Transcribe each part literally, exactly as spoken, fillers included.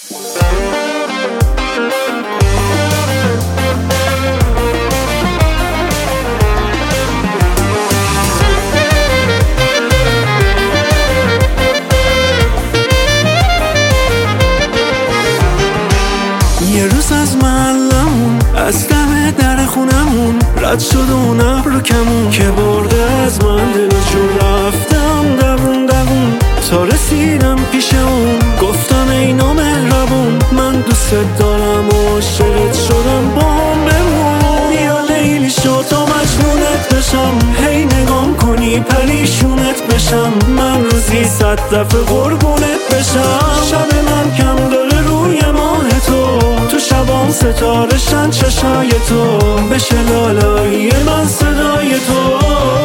یه روز از محلمون، از دم در خونمون رد شد اون ابر کمون که برده از من دل جون. رفتم دوون دوون تا رسیدم پیش اون، گفتم ای نامهربون من دوست دارم و عاشقت شدم، با هم بمون. بیا لیلی شو تا مجنونت بشم، هی نگام کنی پریشونت بشم، من روزی صد دفعه قربونت بشم. شب من کم داره روی ماه تو، تو شبام ستارشن چشای تو، بشه لالایی من صدای تو.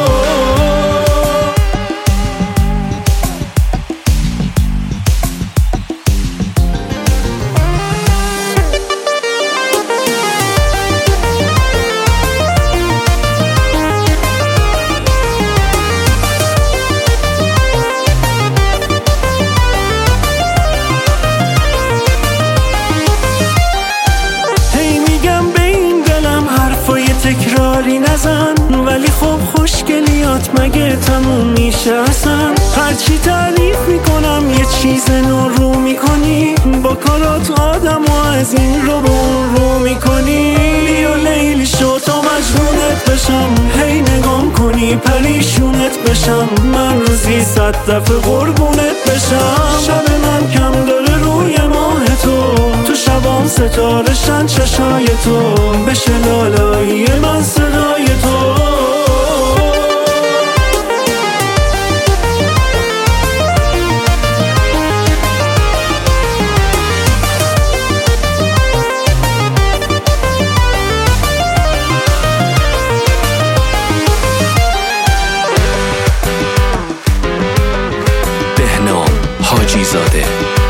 تکراری نزن ولی خب خوشگلیات مگه تموم میشه اصلا؟ هرچی تعریف میکنم یه چیز نو رو میکنی، با کارات آدم و از این رو به اون رو میکنی. بیا لیلی شو تا مجنونت بشم، هی نگام کنی پریشونت بشم، من روزی صد دفعه قربونت بشم. شب من کم داره روی ماه تو، تو شبام ستارشن چشای تو، بشه لالایی من صدای تو. بهنام حاجی زاده.